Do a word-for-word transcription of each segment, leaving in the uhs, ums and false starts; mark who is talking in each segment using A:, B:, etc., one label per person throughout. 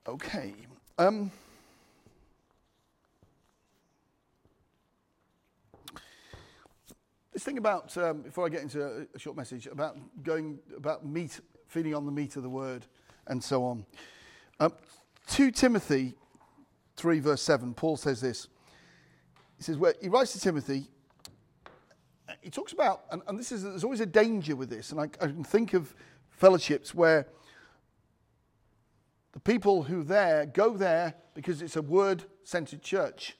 A: Okay. Um, this thing about, um, before I get into a, a short message, about going, about meat, feeding on the meat of the word, and so on. Um, Second Timothy three, verse seven, Paul says this. He says, where he writes to Timothy, he talks about, and, and this is, there's always a danger with this, and I, I can think of fellowships where the people who there go there because it's a word-centered church.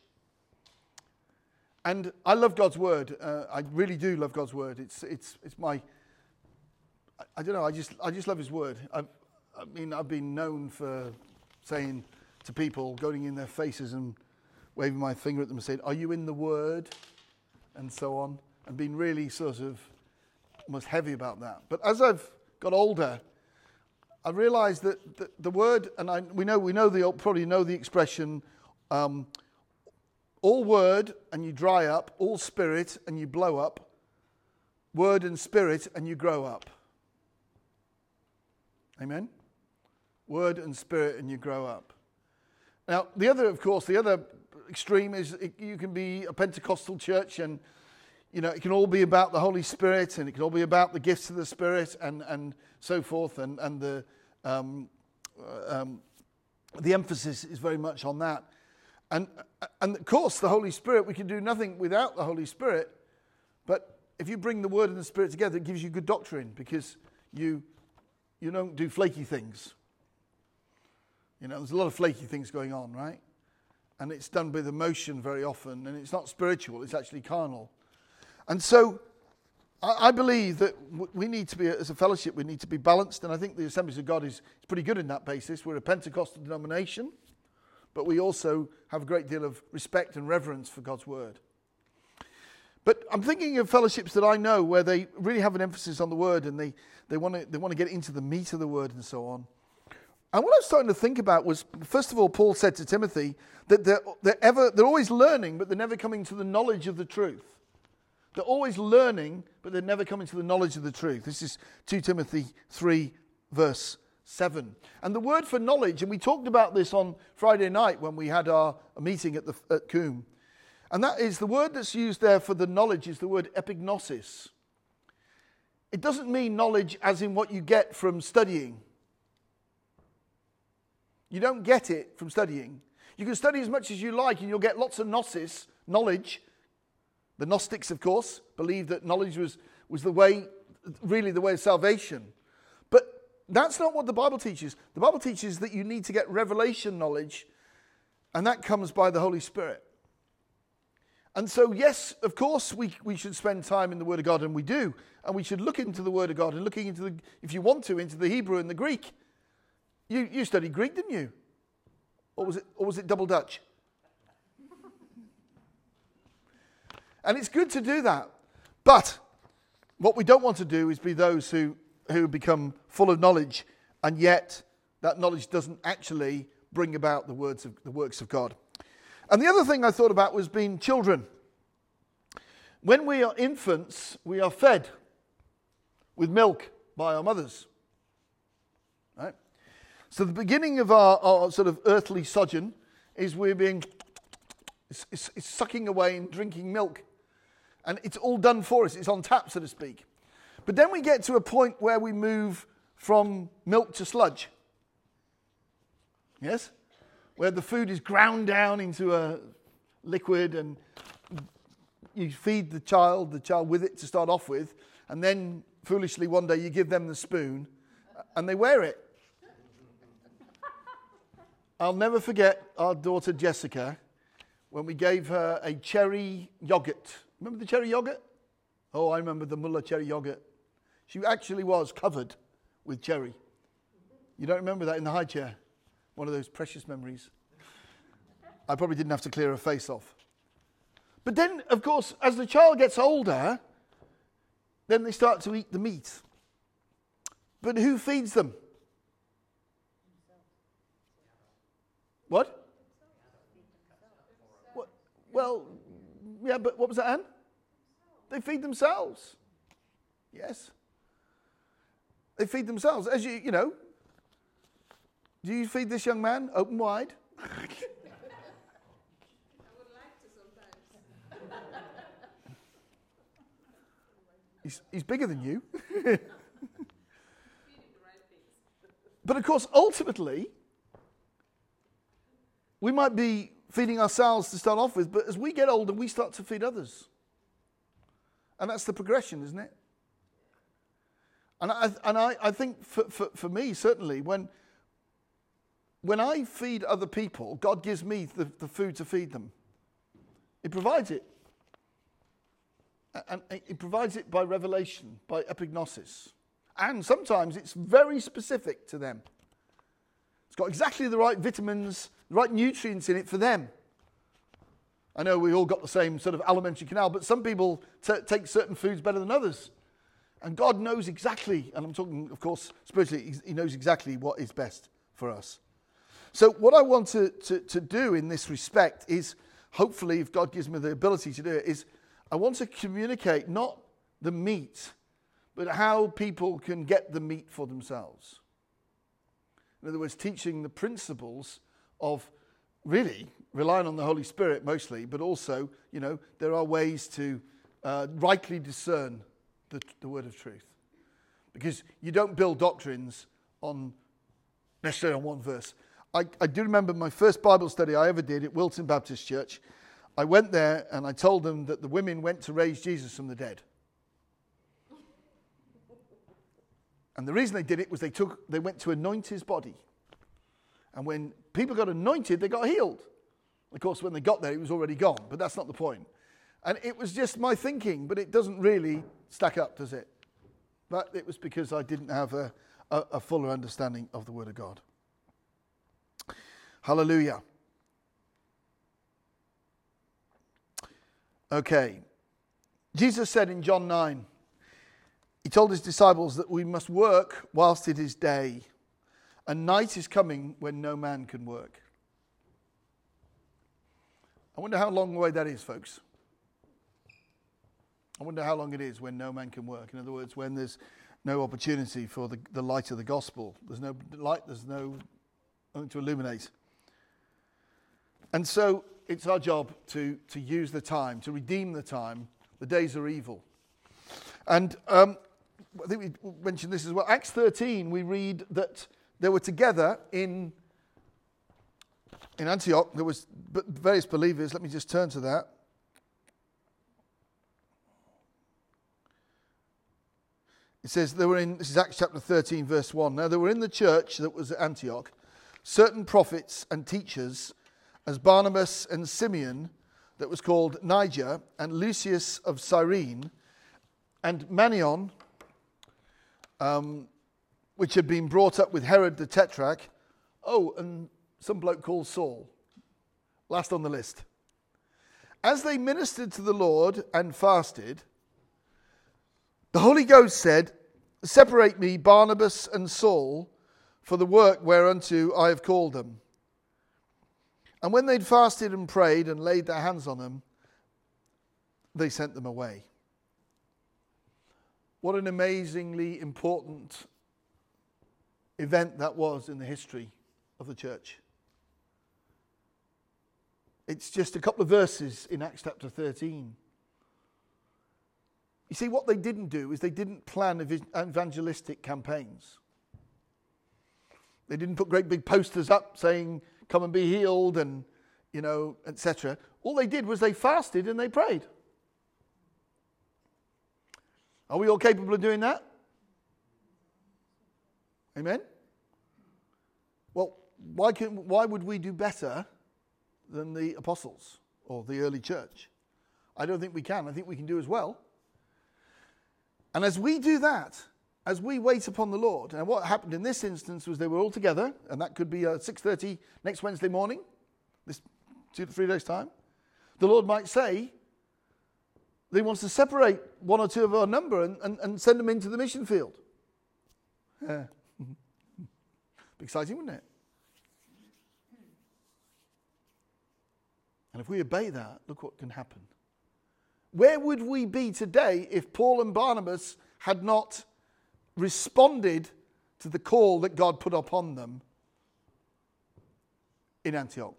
A: And I love God's word. Uh, I really do love God's word. It's it's it's my. I, I don't know. I just I just love His word. I've, I mean, I've been known for saying to people, going in their faces and waving my finger at them and saying, "Are you in the Word?" and so on, and being really sort of almost heavy about that. But as I've got older, I realised that the, the word, and I, we know we know the probably know the expression, um, all word and you dry up, all spirit and you blow up, word and spirit and you grow up. Amen? Word and spirit and you grow up. Now, the other, of course, the other extreme is it, you can be a Pentecostal church and, you know, it can all be about the Holy Spirit and it can all be about the gifts of the Spirit and, and so forth. And, and the um, um, the emphasis is very much on that. And, and of course, the Holy Spirit, we can do nothing without the Holy Spirit. But if you bring the Word and the Spirit together, it gives you good doctrine because you you don't do flaky things. You know, there's a lot of flaky things going on, right? And it's done with emotion very often, and it's not spiritual, it's actually carnal. And so I, I believe that w- we need to be, as a fellowship, we need to be balanced, and I think the Assemblies of God is, is pretty good in that basis. We're a Pentecostal denomination, but we also have a great deal of respect and reverence for God's Word. But I'm thinking of fellowships that I know where they really have an emphasis on the Word, and they, they want to they want to get into the meat of the Word and so on. And what I was starting to think about was, first of all, Paul said to Timothy that they're, they're, ever, they're always learning, but they're never coming to the knowledge of the truth. They're always learning, but they're never coming to the knowledge of the truth. This is Second Timothy three, verse seven. And the word for knowledge, and we talked about this on Friday night when we had our meeting at, the, at Coombe, and that is the word that's used there for the knowledge is the word epignosis. It doesn't mean knowledge as in what you get from studying. You don't get it from studying. You can study as much as you like and you'll get lots of gnosis, knowledge. The Gnostics, of course, believed that knowledge was, was the way, really the way of salvation. But that's not what the Bible teaches. The Bible teaches that you need to get revelation knowledge, and that comes by the Holy Spirit. And so, yes, of course, we, we should spend time in the Word of God, and we do. And we should look into the Word of God and looking into the, if you want to, into the Hebrew and the Greek. You you studied Greek, didn't you? Or was it or was it double Dutch? And it's good to do that. But what we don't want to do is be those who, who become full of knowledge, and yet that knowledge doesn't actually bring about the words of the works of God. And the other thing I thought about was being children. When we are infants, we are fed with milk by our mothers. Right? So the beginning of our, our sort of earthly sojourn is we're being it's, it's, it's sucking away and drinking milk. And it's all done for us. It's on tap, so to speak. But then we get to a point where we move from milk to sludge. Yes? Where the food is ground down into a liquid and you feed the child, the child with it to start off with, and then foolishly one day you give them the spoon and they wear it. I'll never forget our daughter Jessica when we gave her a cherry yogurt. Remember the cherry yogurt? Oh, I remember the Muller cherry yogurt. She actually was covered with cherry. You don't remember that in the high chair? One of those precious memories. I probably didn't have to clear her face off. But then, of course, as the child gets older, then they start to eat the meat. But who feeds them? What? What? Well, yeah, but what was that, Anne? They feed themselves. Yes. They feed themselves. As you, you know, Do you feed this young man open wide?
B: I would like to sometimes.
A: he's, he's bigger than you. But of course, ultimately, we might be feeding ourselves to start off with, but as we get older, we start to feed others. And that's the progression, isn't it? And I, and I, I think for, for, for me, certainly, when, when I feed other people, God gives me the, the food to feed them. He provides it. And He provides it by revelation, by epignosis. And sometimes it's very specific to them. It's got exactly the right vitamins, the right nutrients in it for them. I know we all got the same sort of alimentary canal, but some people t- take certain foods better than others. And God knows exactly, and I'm talking, of course, spiritually, He knows exactly what is best for us. So what I want to, to, to do in this respect is, hopefully, if God gives me the ability to do it, is I want to communicate not the meat, but how people can get the meat for themselves. In other words, teaching the principles of really relying on the Holy Spirit mostly, but also, you know, there are ways to uh, rightly discern the, the word of truth. Because you don't build doctrines on necessarily on one verse. I, I do remember my first Bible study I ever did at Wilton Baptist Church. I went there and I told them that the women went to raise Jesus from the dead. And the reason they did it was they took they went to anoint his body. And when people got anointed, they got healed. Of course, when they got there, it was already gone. But that's not the point. And it was just my thinking, but it doesn't really stack up, does it? But it was because I didn't have a, a, a fuller understanding of the Word of God. Hallelujah. Okay. Jesus said in John nine, He told His disciples that we must work whilst it is day, and night is coming when no man can work. I wonder how long away that is, folks. I wonder how long it is when no man can work. In other words, when there's no opportunity for the, the light of the gospel. There's no light, there's no nothing to illuminate. And so it's our job to, to use the time, to redeem the time. The days are evil. And um, I think we mentioned this as well. Acts thirteen, we read that they were together in, in Antioch. There was various believers. Let me just turn to that. It says they were in, this is Acts chapter thirteen, verse one. Now, there were in the church that was at Antioch certain prophets and teachers, as Barnabas and Simeon, that was called Niger, and Lucius of Cyrene, and Manion, um, which had been brought up with Herod the Tetrarch. Oh, and some bloke called Saul, last on the list. As they ministered to the Lord and fasted, the Holy Ghost said, "Separate me, Barnabas and Saul, for the work whereunto I have called them." And when they'd fasted and prayed and laid their hands on them, they sent them away. What an amazingly important event that was in the history of the church. It's just a couple of verses in Acts chapter thirteen. You see, what they didn't do is they didn't plan evangelistic campaigns. They didn't put great big posters up saying, "Come and be healed," and, you know, et cetera. All they did was they fasted and they prayed. Are we all capable of doing that? Amen? Well, why can, why would we do better than the apostles or the early church? I don't think we can. I think we can do as well. And as we do that, as we wait upon the Lord, and what happened in this instance was they were all together, and that could be at six thirty next Wednesday morning, this two to three days' time. The Lord might say that He wants to separate one or two of our number and, and, and send them into the mission field. Yeah. Be exciting, wouldn't it? And if we obey that, look what can happen. Where would we be today if Paul and Barnabas had not responded to the call that God put upon them in Antioch.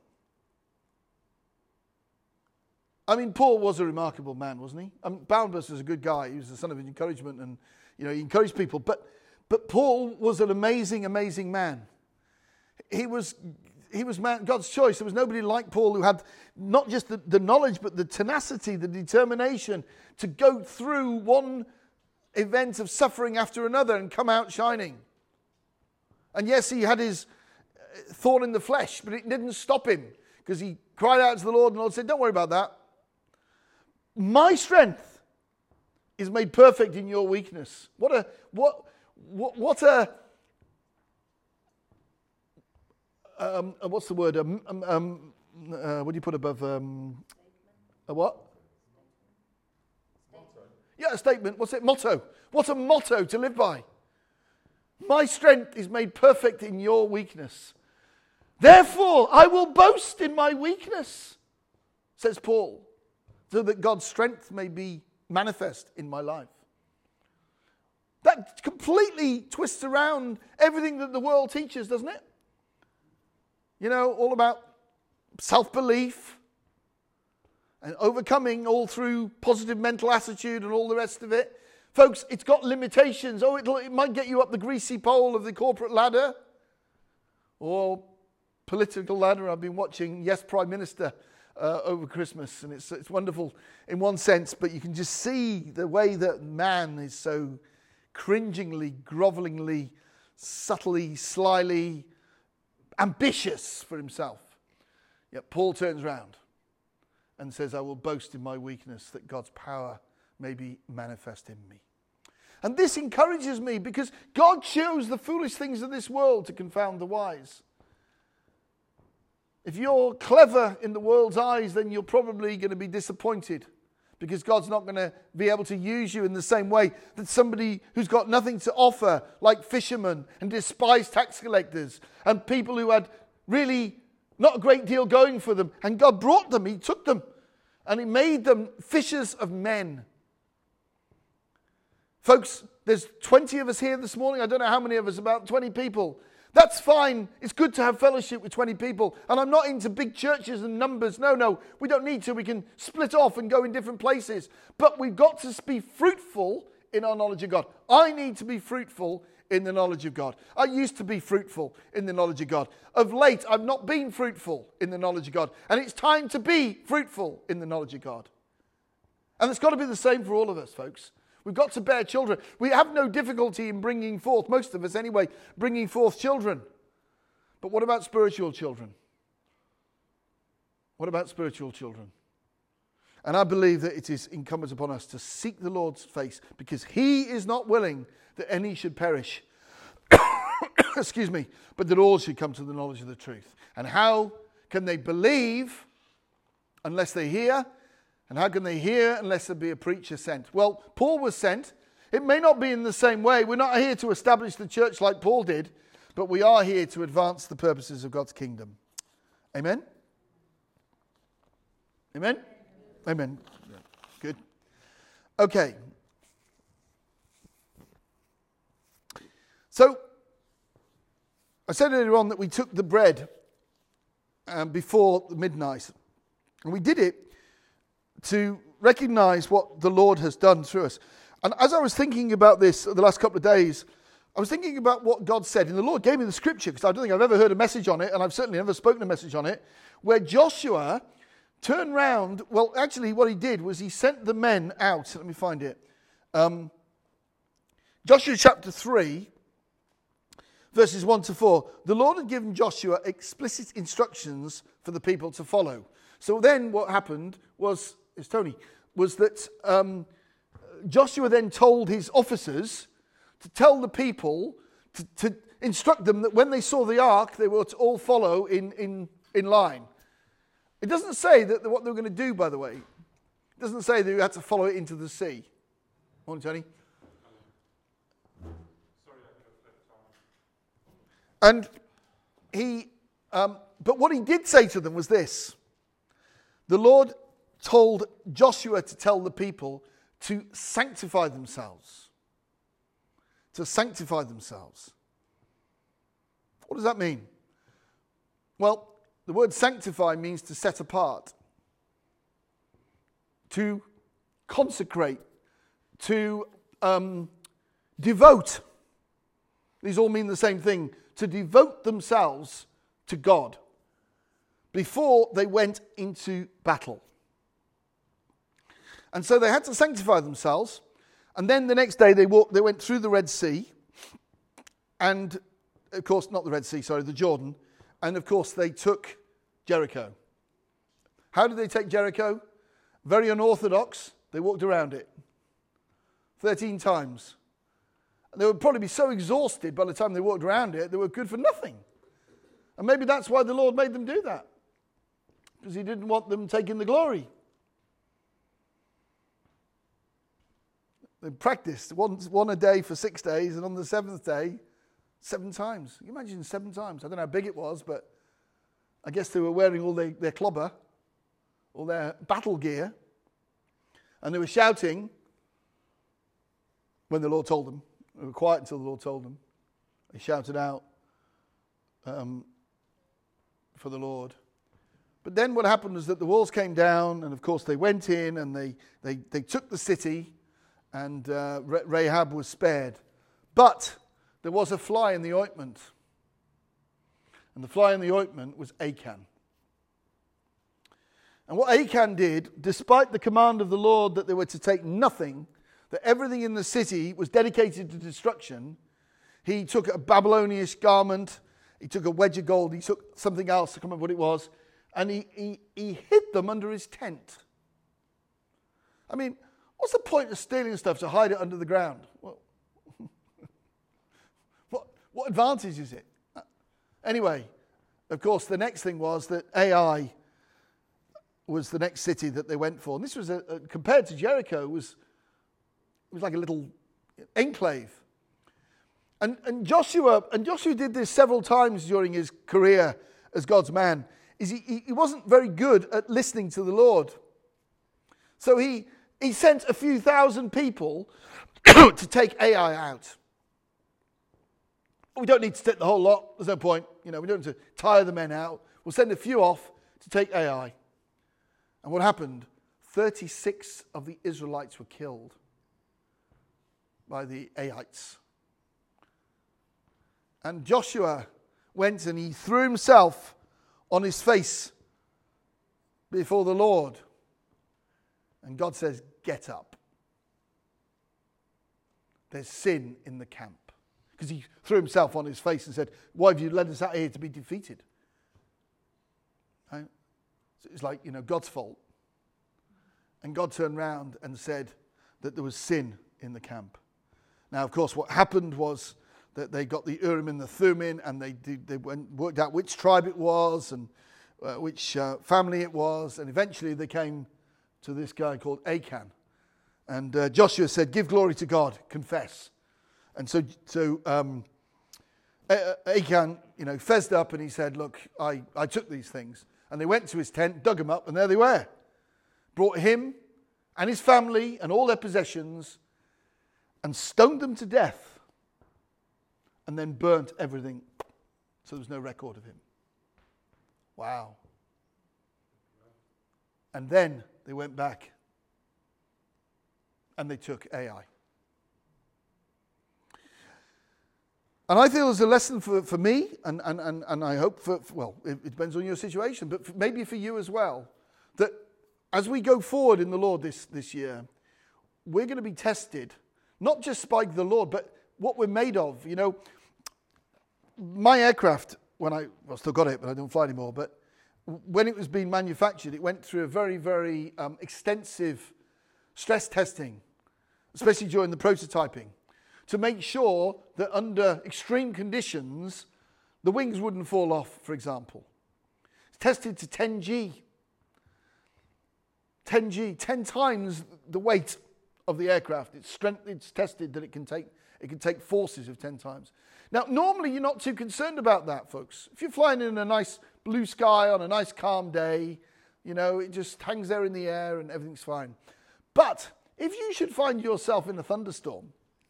A: I mean, Paul was a remarkable man, wasn't he? I mean, Barnabas was a good guy. He was the son of encouragement, and you know, he encouraged people. But but Paul was an amazing, amazing man. He was he was man, God's choice. There was nobody like Paul who had not just the, the knowledge, but the tenacity, the determination to go through one event of suffering after another and come out shining. And yes, he had his thorn in the flesh, but it didn't stop him, because he cried out to the Lord, and the Lord said, don't worry about that. My strength is made perfect in your weakness. What a what what what a um, what's the word? Um, um, um, uh, what do you put above um, a what? Motto. Yeah, a statement. What's it? Motto. What a motto to live by. My strength is made perfect in your weakness. Therefore, I will boast in my weakness, says Paul, so that God's strength may be manifest in my life. That completely twists around everything that the world teaches, doesn't it? You know, all about self-belief and overcoming all through positive mental attitude and all the rest of it. Folks, it's got limitations. Oh, it'll, it might get you up the greasy pole of the corporate ladder or political ladder. I've been watching Yes, Prime Minister uh, over Christmas, and it's it's wonderful in one sense, but you can just see the way that man is so cringingly, grovelingly, subtly, slyly ambitious for himself. Yet Paul turns around and says, I will boast in my weakness that God's power may be manifest in me. And this encourages me, because God chose the foolish things of this world to confound the wise. If you're clever in the world's eyes, then you're probably going to be disappointed, because God's not going to be able to use you in the same way that somebody who's got nothing to offer, like fishermen and despised tax collectors and people who had really not a great deal going for them, and God brought them, he took them, and he made them fishers of men. Folks, there's twenty of us here this morning. I don't know how many of us, about twenty people. That's fine. It's good to have fellowship with twenty people. And I'm not into big churches and numbers. No, no, we don't need to. We can split off and go in different places. But we've got to be fruitful in our knowledge of God. I need to be fruitful in the knowledge of God. I used to be fruitful in the knowledge of God. Of late, I've not been fruitful in the knowledge of God. And it's time to be fruitful in the knowledge of God. And it's got to be the same for all of us, folks. We've got to bear children. We have no difficulty in bringing forth, most of us anyway, bringing forth children. But what about spiritual children? What about spiritual children? And I believe that it is incumbent upon us to seek the Lord's face, because he is not willing that any should perish, excuse me, but that all should come to the knowledge of the truth. And how can they believe unless they hear? And how can they hear unless there be a preacher sent? Well, Paul was sent. It may not be in the same way. We're not here to establish the church like Paul did, but we are here to advance the purposes of God's kingdom. Amen? Amen? Amen. Good. Okay. So, I said earlier on that we took the bread um, before midnight. And we did it to recognize what the Lord has done through us. And as I was thinking about this the last couple of days, I was thinking about what God said. And the Lord gave me the scripture, because I don't think I've ever heard a message on it, and I've certainly never spoken a message on it, where Joshua turned round. Well, actually what he did was he sent the men out. Let me find it. Um, Joshua chapter three, verses one to four. The Lord had given Joshua explicit instructions for the people to follow. So then what happened was, it's Tony, was that um, Joshua then told his officers to tell the people, to, to instruct them that when they saw the ark, they were to all follow in, in, in line. It doesn't say that what they were going to do, by the way. It doesn't say that you had to follow it into the sea. Morning, Tony. And he, um, but what he did say to them was this. The Lord told Joshua to tell the people to sanctify themselves. To sanctify themselves. What does that mean? Well, The word sanctify means to set apart, to consecrate, to um, devote. These all mean the same thing. To devote themselves to God before they went into battle. And so they had to sanctify themselves. And then the next day they walked, they went through the Red Sea. And, of course, not the Red Sea, sorry, the Jordan. And, of course, they took Jericho. How did they take Jericho? Very unorthodox. They walked around it. thirteen times. And they would probably be so exhausted by the time they walked around it, they were good for nothing. And maybe that's why the Lord made them do that. Because he didn't want them taking the glory. They practiced one, one a day for six days, and on the seventh day, seven times. Can you imagine seven times? I don't know how big it was, but I guess they were wearing all their, their clobber, all their battle gear, and they were shouting when the Lord told them. They were quiet until the Lord told them. They shouted out um, for the Lord. But then what happened was that the walls came down, and of course they went in, and they, they, they took the city, and uh, Rahab was spared. But there was a fly in the ointment. And the fly in the ointment was Achan. And what Achan did, despite the command of the Lord that they were to take nothing, that everything in the city was dedicated to destruction, he took a Babylonish garment, he took a wedge of gold, he took something else, I can't remember what it was, and he, he, he hid them under his tent. I mean, what's the point of stealing stuff to hide it under the ground? Well, what, what advantage is it? Anyway, of course, the next thing was that Ai was the next city that they went for. And this was, a, a, compared to Jericho, was, it was like a little enclave. And, and Joshua, and Joshua did this several times during his career as God's man, is he, he wasn't very good at listening to the Lord. So he, he sent a few thousand people to take Ai out. We don't need to take the whole lot. There's no point. You know, we don't need to tire the men out. We'll send a few off to take Ai. And what happened? thirty-six of the Israelites were killed by the Aites. And Joshua went and he threw himself on his face before the Lord. And God says, get up. There's sin in the camp. Because he threw himself on his face and said, why have you led us out here to be defeated? Right? So it's like, you know, God's fault. And God turned around and said that there was sin in the camp. Now, of course, what happened was that they got the Urim and the Thummim, and they did, they went, worked out which tribe it was and uh, which uh, family it was, and eventually they came to this guy called Achan. And uh, Joshua said, give glory to God, confess. And so, so um, Achan, you know, fezzed up and he said, look, I, I took these things. And they went to his tent, dug them up, and there they were. Brought him and his family and all their possessions and stoned them to death. And then burnt everything, so there was no record of him. Wow. And then they went back and they took Ai. And I feel there's a lesson for, for me, and, and, and, and I hope for, well, it, it depends on your situation, but for, maybe for you as well, that as we go forward in the Lord this, this year, we're going to be tested, not just by the Lord, but what we're made of. You know, my aircraft, when I, well, still got it, but I don't fly anymore, but when it was being manufactured, it went through a very, very um, extensive stress testing, especially during the prototyping, to make sure that under extreme conditions, the wings wouldn't fall off, for example. It's tested to ten G. ten G, ten times the weight of the aircraft. It's strength, it's tested that it can take it can take forces of ten times. Now, normally you're not too concerned about that, folks. If you're flying in a nice blue sky on a nice calm day, you know, it just hangs there in the air and everything's fine. But if you should find yourself in a thunderstorm,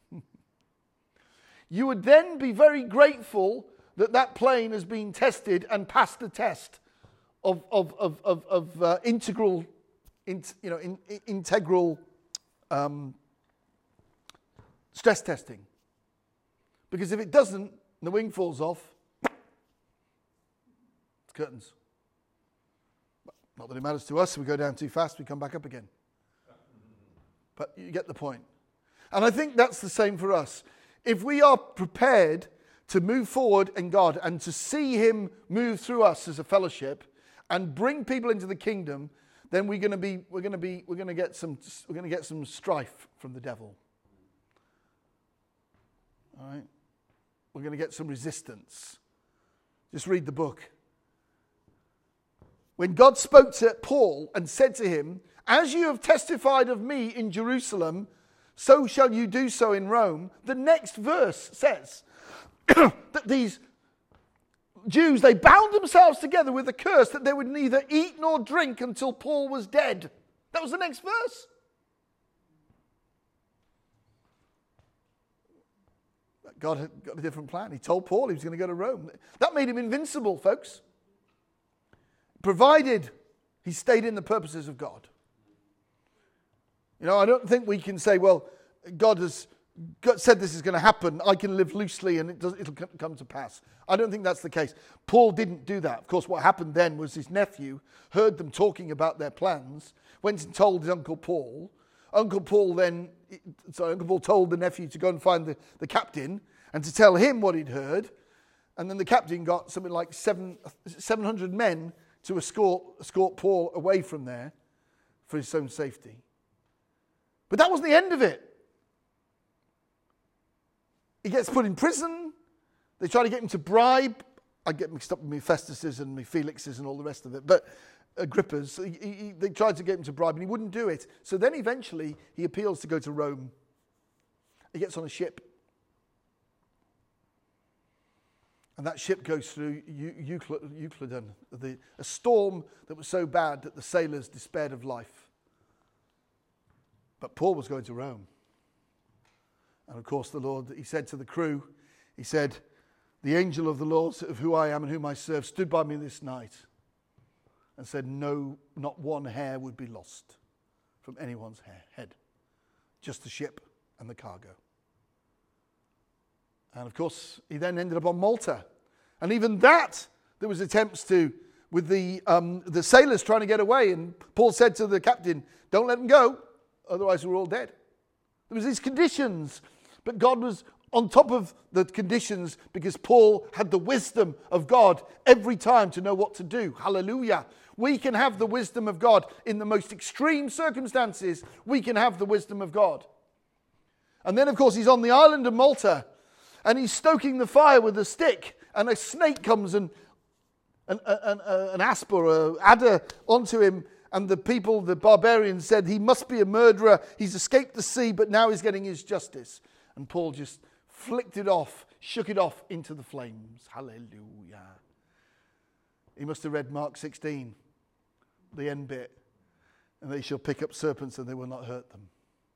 A: you would then be very grateful that that plane has been tested and passed the test of, of, of, of, of uh, integral, in, you know, in, in, integral um, stress testing. Because if it doesn't, and the wing falls off, it's curtains. Not that it matters to us. We go down too fast, we come back up again. But you get the point. And I think that's the same for us. If we are prepared to move forward in God and to see him move through us as a fellowship and bring people into the kingdom, then we're going to be we're going to be we're going to get some we're going to get some strife from the devil. All right? We're going to get some resistance. Just read the book. When God spoke to Paul and said to him, "As you have testified of me in Jerusalem, so shall you do so in Rome," the next verse says that these Jews, they bound themselves together with a curse that they would neither eat nor drink until Paul was dead. That was the next verse. God had got a different plan. He told Paul he was going to go to Rome. That made him invincible, folks. Provided he stayed in the purposes of God. You know, I don't think we can say, well, God has God said this is going to happen. I can live loosely and it does, it'll come to pass. I don't think that's the case. Paul didn't do that. Of course, what happened then was his nephew heard them talking about their plans, went and told his Uncle Paul. Uncle Paul then, sorry, Uncle Paul told the nephew to go and find the, the captain and to tell him what he'd heard. And then the captain got something like seven, seven hundred men to escort, escort Paul away from there for his own safety. But that wasn't the end of it. He gets put in prison. They try to get him to bribe. I get mixed up with me Festus's and me Felix's and all the rest of it. But Agrippa's, he, he, they tried to get him to bribe and he wouldn't do it. So then eventually he appeals to go to Rome. He gets on a ship. And that ship goes through Euclidon, the, a storm that was so bad that the sailors despaired of life. But Paul was going to Rome. And of course the Lord, he said to the crew, he said, "The angel of the Lord, of who I am and whom I serve, stood by me this night and said, no, not one hair would be lost from anyone's hair, head. Just the ship and the cargo." And of course, he then ended up on Malta. And even that, there was attempts to, with the um, the sailors trying to get away. And Paul said to the captain, "Don't let them go, otherwise we're all dead." There was these conditions, but God was on top of the conditions because Paul had the wisdom of God every time to know what to do. Hallelujah. We can have the wisdom of God in the most extreme circumstances. We can have the wisdom of God. And then, of course, he's on the island of Malta. And he's stoking the fire with a stick, and a snake comes and an, an, an, an asp or an adder onto him, and the people, the barbarians, said he must be a murderer. He's escaped the sea, but now he's getting his justice. And Paul just flicked it off, shook it off into the flames. Hallelujah. He must have read Mark sixteen, the end bit. "And they shall pick up serpents and they will not hurt them."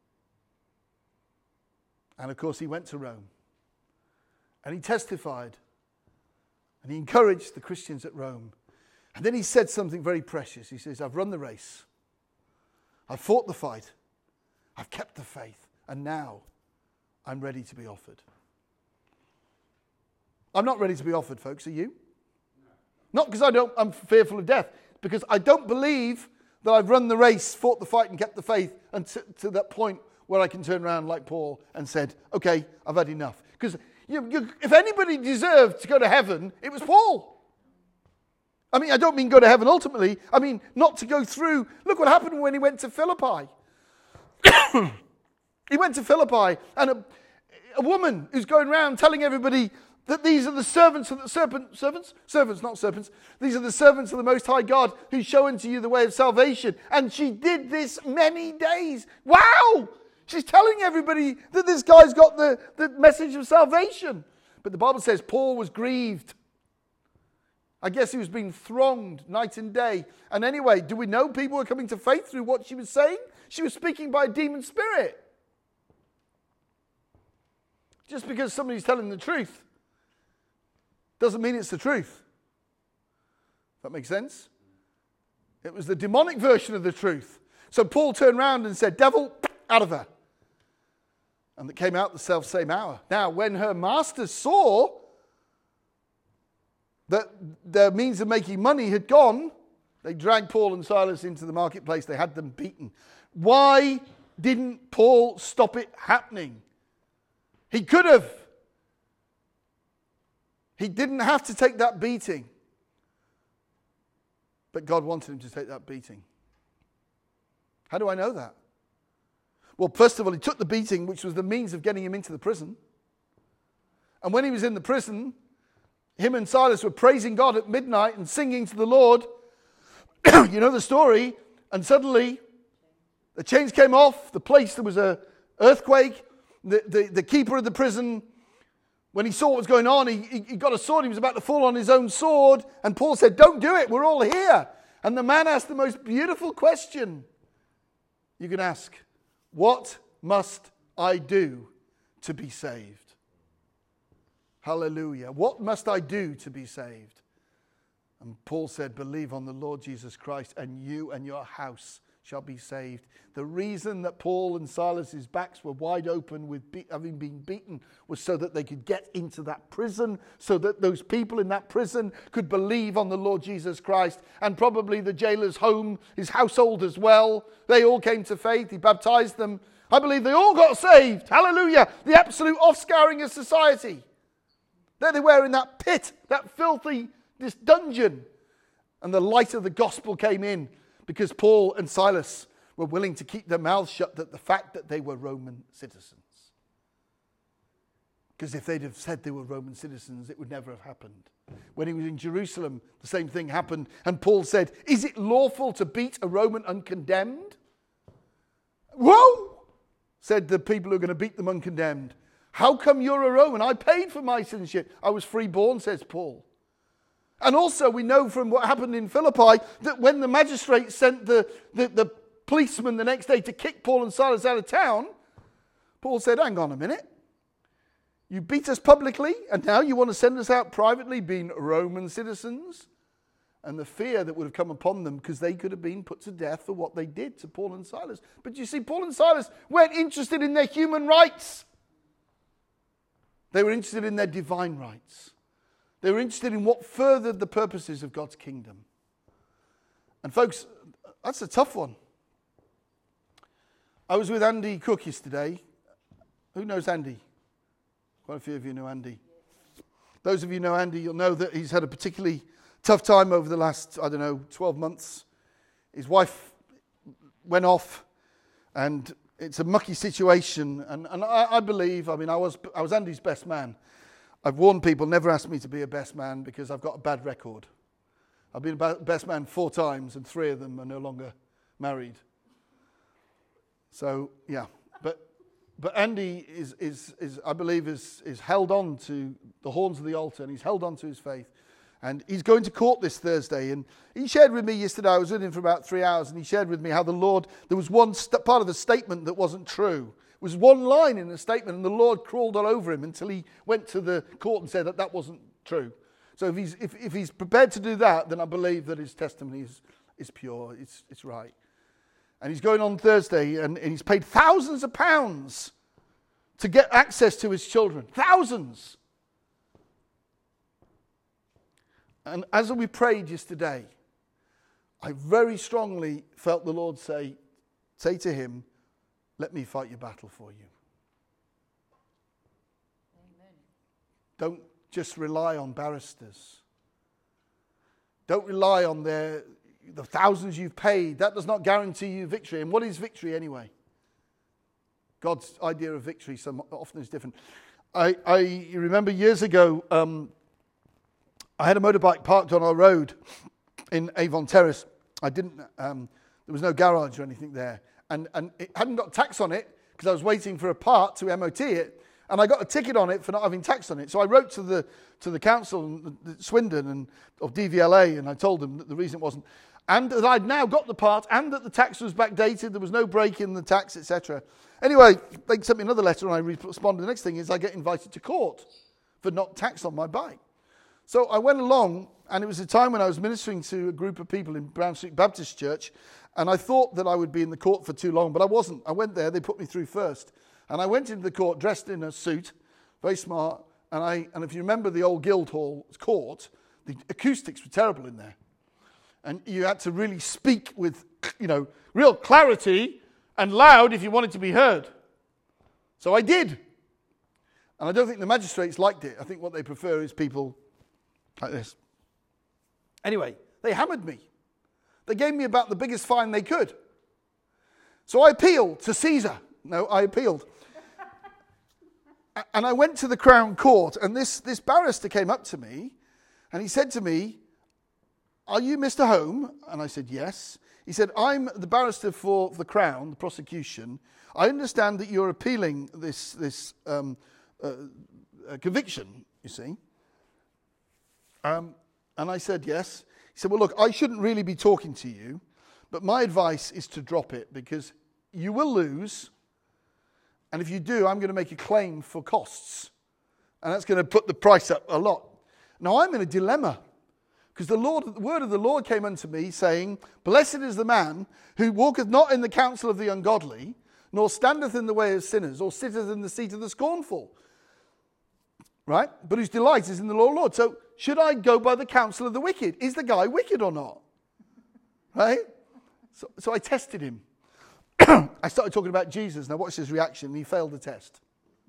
A: And of course he went to Rome. And he testified. And he encouraged the Christians at Rome. And then he said something very precious. He says, "I've run the race. I've fought the fight. I've kept the faith. And now I'm ready to be offered." I'm not ready to be offered, folks. Are you? No. Not because I don't, I'm fearful of death. Because I don't believe that I've run the race, fought the fight and kept the faith until to that point where I can turn around like Paul and said, "Okay, I've had enough." Because You, you, if anybody deserved to go to heaven, it was Paul. I mean, I don't mean go to heaven ultimately. I mean, not to go through. Look what happened when he went to Philippi. He went to Philippi, and a, a woman who's going around telling everybody that these are the servants of the serpent, servants? Servants, not serpents. These are the servants of the Most High God who show unto you the way of salvation. And she did this many days. Wow! She's telling everybody that this guy's got the, the message of salvation. But the Bible says Paul was grieved. I guess he was being thronged night and day. And anyway, do we know people were coming to faith through what she was saying? She was speaking by a demon spirit. Just because somebody's telling the truth doesn't mean it's the truth. That makes sense? It was the demonic version of the truth. So Paul turned around and said, devil, out of her. And it came out the self-same hour. Now, when her masters saw that their means of making money had gone, they dragged Paul and Silas into the marketplace. They had them beaten. Why didn't Paul stop it happening? He could have. He didn't have to take that beating. But God wanted him to take that beating. How do I know that? Well, first of all, he took the beating, which was the means of getting him into the prison. And when he was in the prison, him and Silas were praising God at midnight and singing to the Lord. You know the story. And suddenly, the chains came off. The place, there was an earthquake. The, the, the keeper of the prison, when he saw what was going on, he, he, he got a sword. He was about to fall on his own sword. And Paul said, don't do it. We're all here. And the man asked the most beautiful question you can ask. What must I do to be saved? Hallelujah. What must I do to be saved? And Paul said, believe on the Lord Jesus Christ, and you and your house shall be saved. The reason that Paul and Silas's backs were wide open with be- having been beaten was so that they could get into that prison, so that those people in that prison could believe on the Lord Jesus Christ, and probably the jailer's home, his household as well. They all came to faith. He baptized them. I believe they all got saved. Hallelujah. The absolute offscouring of society. There they were in that pit, that filthy, this dungeon. And the light of the gospel came in because Paul and Silas were willing to keep their mouths shut at the fact that they were Roman citizens. Because if they'd have said they were Roman citizens, it would never have happened. When he was in Jerusalem, the same thing happened. And Paul said, is it lawful to beat a Roman uncondemned? Whoa, said the people who are going to beat them uncondemned. How come you're a Roman? I paid for my citizenship. I was freeborn, says Paul. And also we know from what happened in Philippi that when the magistrate sent the, the, the policeman the next day to kick Paul and Silas out of town, Paul said, hang on a minute. You beat us publicly and now you want to send us out privately being Roman citizens? And the fear that would have come upon them because they could have been put to death for what they did to Paul and Silas. But you see, Paul and Silas weren't interested in their human rights. They were interested in their divine rights. They were interested in what furthered the purposes of God's kingdom. And folks, that's a tough one. I was with Andy Cook yesterday. Who knows Andy? Quite a few of you know Andy. Those of you who know Andy, you'll know that he's had a particularly tough time over the last, I don't know, twelve months. His wife went off and it's a mucky situation. And, and I, I believe, I mean, I was I was Andy's best man. I've warned people, never ask me to be a best man because I've got a bad record. I've been a best man four times and three of them are no longer married. So, yeah. But but Andy is, is, is I believe, is, is held on to the horns of the altar and he's held on to his faith. And he's going to court this Thursday. And he shared with me yesterday, I was with him for about three hours, and he shared with me how the Lord, there was one st- part of the statement that wasn't true. It was one line in the statement, and the Lord crawled all over him until he went to the court and said that that wasn't true. So if he's if, if he's prepared to do that, then I believe that his testimony is, is pure, it's, it's right. And he's going on Thursday, and, and he's paid thousands of pounds to get access to his children. Thousands! And as we prayed yesterday, I very strongly felt the Lord say, say to him, let me fight your battle for you.
B: Amen.
A: Don't just rely on barristers. Don't rely on their, the thousands you've paid. That does not guarantee you victory. And what is victory anyway? God's idea of victory so often is different. I, I remember years ago, um, I had a motorbike parked on our road in Avon Terrace. I didn't, um, there was no garage or anything there. And, and it hadn't got tax on it because I was waiting for a part to M O T it. And I got a ticket on it for not having tax on it. So I wrote to the to the council, Swindon, and of D V L A, and I told them that the reason it wasn't. And that I'd now got the part, and that the tax was backdated, there was no break in the tax, et cetera. Anyway, they sent me another letter, and I responded. The next thing is I get invited to court for not tax on my bike. So I went along, and it was a time when I was ministering to a group of people in Brown Street Baptist Church, and I thought that I would be in the court for too long, but I wasn't. I went there, they put me through first. And I went into the court dressed in a suit, very smart, and I and if you remember the old Guildhall court, the acoustics were terrible in there. And you had to really speak with, you know, real clarity and loud if you wanted to be heard. So I did. And I don't think the magistrates liked it. I think what they prefer is people like this. Anyway, they hammered me. They gave me about the biggest fine they could. So I appealed to Caesar. No, I appealed. And I went to the Crown Court, and this, this barrister came up to me, and he said to me, "Are you Mister Home?" And I said, "Yes." He said, "I'm the barrister for the Crown, the prosecution. I understand that you're appealing this, this um, uh, uh, conviction, you see." Um, and I said, "Yes." He said, "Well, look, I shouldn't really be talking to you, but my advice is to drop it because you will lose. And if you do, I'm going to make a claim for costs. And that's going to put the price up a lot." Now, I'm in a dilemma because the Lord, the word of the Lord came unto me saying, "Blessed is the man who walketh not in the counsel of the ungodly, nor standeth in the way of sinners, or sitteth in the seat of the scornful." Right? "But whose delight is in the law of the Lord." So, should I go by the counsel of the wicked? Is the guy wicked or not? Right? So, so I tested him. I started talking about Jesus, and I watched his reaction, and he failed the test.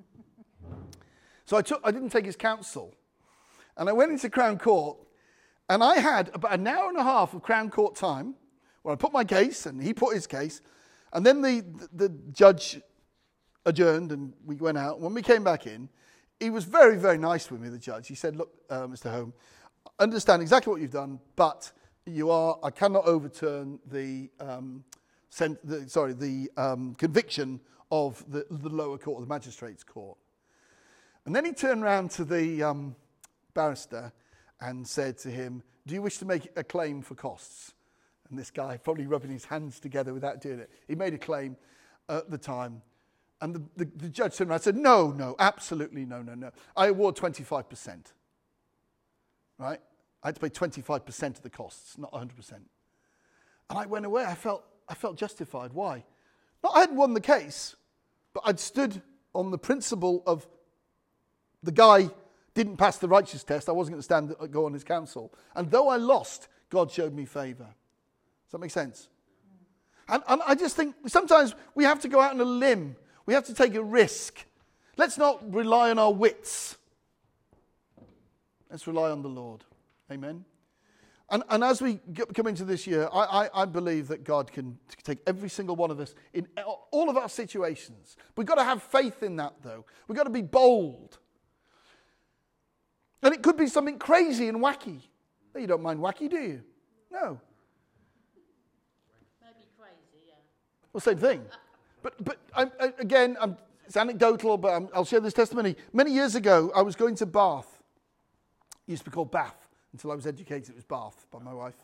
A: So I took, I didn't take his counsel. And I went into Crown Court, and I had about an hour and a half of Crown Court time, where I put my case, and he put his case, and then the, the, the judge adjourned, and we went out. When we came back in, he was very, very nice with me, the judge. He said, "Look, uh, Mister Home, I understand exactly what you've done, but you are, I cannot overturn the... Um, Sent the, sorry, the um, conviction of the, the lower court, the magistrates' court." And then he turned around to the um, barrister and said to him, "Do you wish to make a claim for costs?" And this guy, probably rubbing his hands together without doing it, he made a claim at the time. And the, the, the judge turned around and said, "No, no, absolutely no, no, no. I award twenty-five percent. Right? I had to pay twenty-five percent of the costs, not one hundred percent. And I went away. I felt... I felt justified. Why? Not I hadn't won the case, but I'd stood on the principle of the guy didn't pass the righteous test. I wasn't going to stand and go on his counsel. And though I lost, God showed me favor. Does that make sense? And, and I just think sometimes we have to go out on a limb. We have to take a risk. Let's not rely on our wits. Let's rely on the Lord. Amen. And, and as we get, come into this year, I, I, I believe that God can take every single one of us in all of our situations. We've got to have faith in that, though. We've got to be bold. And it could be something crazy and wacky. You don't mind wacky, do you? No.
C: Maybe crazy, yeah.
A: Well, same thing. But but I'm, I, again, I'm, it's anecdotal, but I'm, I'll share this testimony. Many years ago, I was going to Bath. It used to be called Bath. Until I was educated, it was Bath by my wife.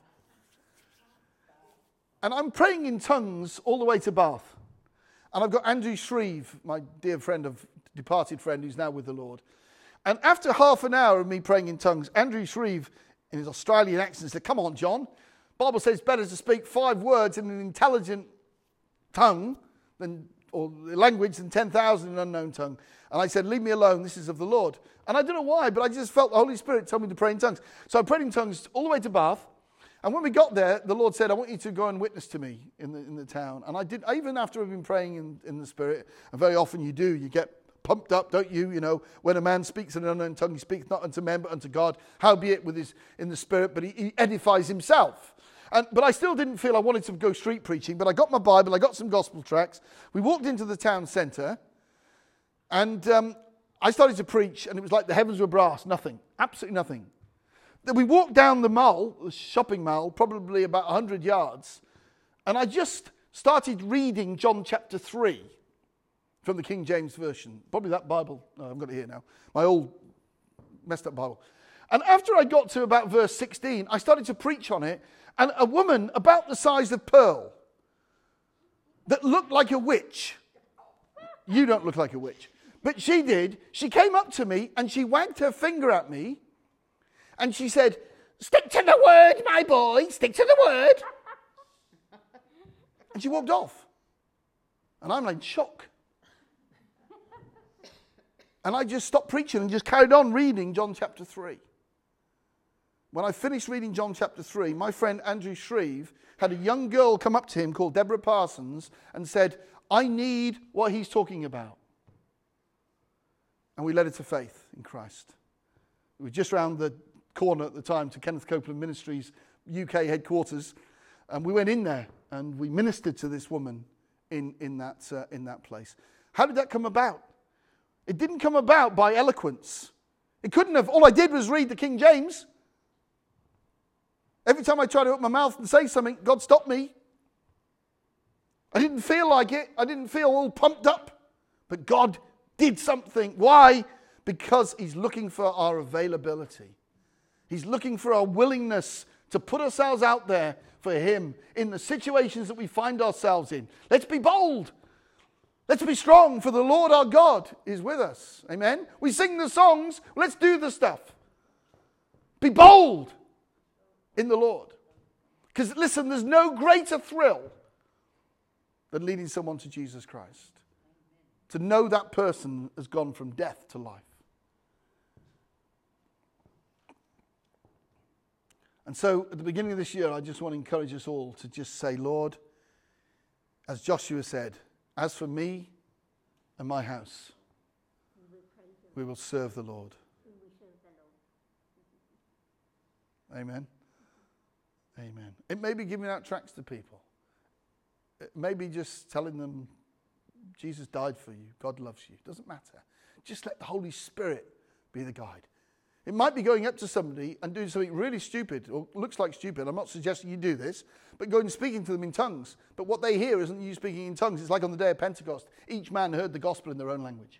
A: And I'm praying in tongues all the way to Bath. And I've got Andrew Shreve, my dear friend, of departed friend, who's now with the Lord. And after half an hour of me praying in tongues, Andrew Shreve, in his Australian accent, said, "Come on, John. Bible says it's better to speak five words in an intelligent tongue than, or language than ten thousand in an unknown tongue." And I said, "Leave me alone. This is of the Lord." And I don't know why, but I just felt the Holy Spirit told me to pray in tongues. So I prayed in tongues all the way to Bath. And when we got there, the Lord said, "I want you to go and witness to me in the in the town." And I did, even after I've been praying in, in the Spirit, and very often you do, you get pumped up, don't you? You know, when a man speaks in an unknown tongue, he speaks not unto men, but unto God. Howbeit with his in the Spirit, but he, he edifies himself. And, but I still didn't feel I wanted to go street preaching, but I got my Bible, I got some gospel tracts. We walked into the town centre, and um, I started to preach, and it was like the heavens were brass, nothing, absolutely nothing. Then we walked down the mall, the shopping mall, probably about one hundred yards, and I just started reading John chapter three from the King James Version. Probably that Bible, no, I've got it here now, my old messed up Bible. And after I got to about verse sixteen, I started to preach on it, and a woman about the size of Pearl that looked like a witch. You don't look like a witch. But she did. She came up to me and she wagged her finger at me. And she said, stick to the word, my boy, stick to the word. And she walked off. And I'm like in shock. And I just stopped preaching and just carried on reading John chapter three. When I finished reading John chapter three, my friend Andrew Shreve had a young girl come up to him called Deborah Parsons and said, I need what he's talking about. And we led her to faith in Christ. We were just round the corner at the time to Kenneth Copeland Ministries U K headquarters. And we went in there and we ministered to this woman in, in, that, uh, in that place. How did that come about? It didn't come about by eloquence. It couldn't have. All I did was read the King James. Every time I tried to open my mouth and say something, God stopped me. I didn't feel like it. I didn't feel all pumped up. But God did something. Why? Because he's looking for our availability. He's looking for our willingness to put ourselves out there for him in the situations that we find ourselves in. Let's be bold. Let's be strong, for the Lord our God is with us. Amen? We sing the songs. Let's do the stuff. Be bold in the Lord. Because listen, there's no greater thrill than leading someone to Jesus Christ. To know that person has gone from death to life. And so at the beginning of this year, I just want to encourage us all to just say, Lord, as Joshua said, as for me and my house, we will serve the Lord. Amen. Amen. It may be giving out tracts to people. It may be just telling them Jesus died for you. God loves you. It doesn't matter. Just let the Holy Spirit be the guide. It might be going up to somebody and doing something really stupid, or looks like stupid. I'm not suggesting you do this, but going and speaking to them in tongues. But what they hear isn't you speaking in tongues. It's like on the day of Pentecost. Each man heard the gospel in their own language.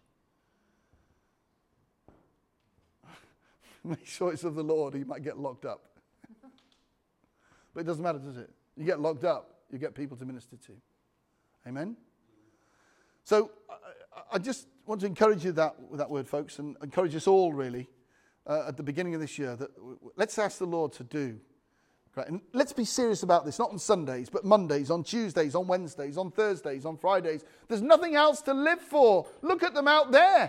A: Make sure it's of the Lord, or you might get locked up. But it doesn't matter, does it? You get locked up, you get people to minister to. Amen? So I, I just want to encourage you that, with that word, folks, and encourage us all, really, uh, at the beginning of this year, that w- let's ask the Lord to do. Right? And let's be serious about this, not on Sundays, but Mondays, on Tuesdays, on Wednesdays, on Thursdays, on Fridays. There's nothing else to live for. Look at them out there.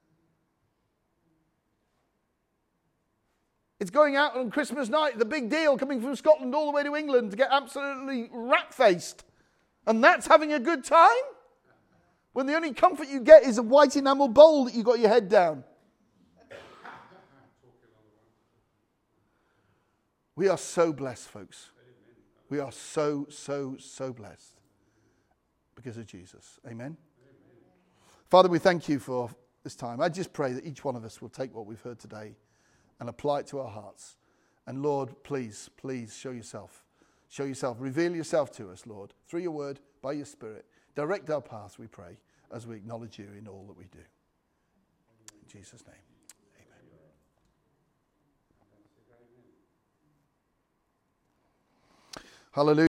A: It's going out on Christmas night, the big deal, coming from Scotland all the way to England to get absolutely rat-faced. And that's having a good time? When the only comfort you get is a white enamel bowl that you got your head down. We are so blessed, folks. We are so, so, so blessed because of Jesus. Amen? Father, we thank you for this time. I just pray that each one of us will take what we've heard today and apply it to our hearts. And Lord, please, please show yourself. Show yourself. Reveal yourself to us, Lord, through your word, by your Spirit. Direct our paths, we pray, as we acknowledge you in all that we do. In Jesus' name, amen. Hallelujah.